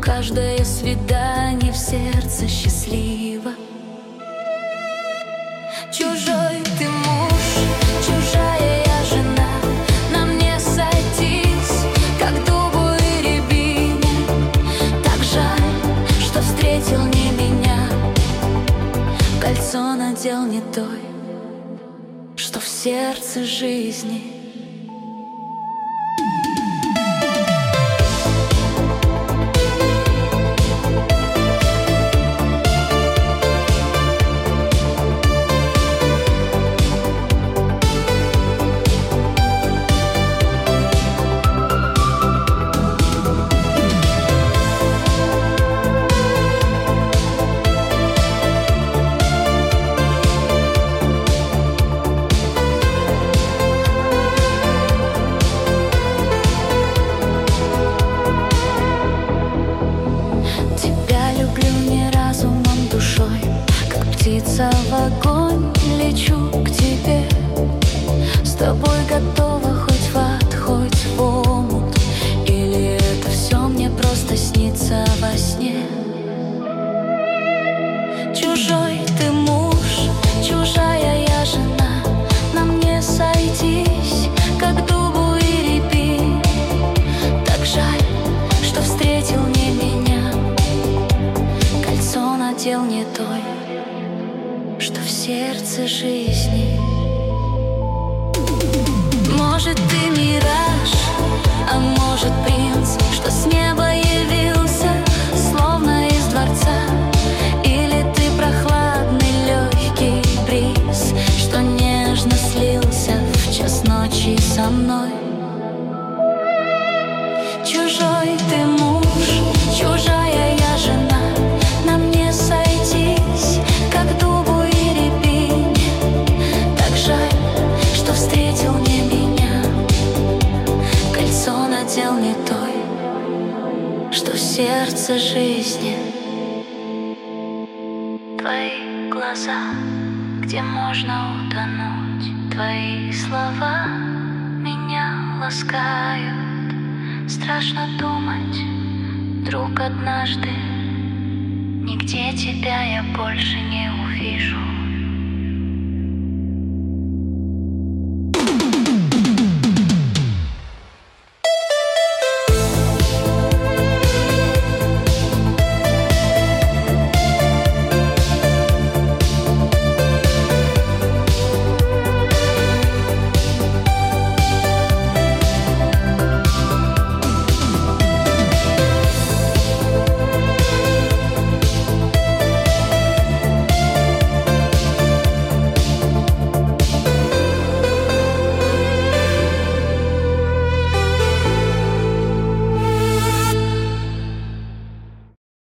Каждое свидание в сердце счастливо. Чужой ты муж, чужая я жена. Нам не сойтись, как дубу и рябине. Так жаль, что встретил не меня. Кольцо надел не той, что в сердце жизни. Птица в огонь, лечу к тебе. С тобой готова хоть в ад, хоть в омут. Или это все мне просто снится во сне? Чужой ты муж, чужая я жена. Нам не сойтись, как дубу и рябине. Так жаль, что встретил не меня. Кольцо надел не той, что в сердце жизни. Может, ты мираж, а может, принц, что с неба явился, словно из дворца. Или ты прохладный легкий бриз, что нежно слился в час ночи со мной. Чужой ты муж, чужая я жена. Нам не сойтись, как дубу и рябине. Так жаль, что встретил не меня. Кольцо надел не той, что в сердце жизни. Твои глаза, где можно утонуть. Твои слова меня ласкают. Страшно думать, вдруг однажды нигде тебя я больше не увижу.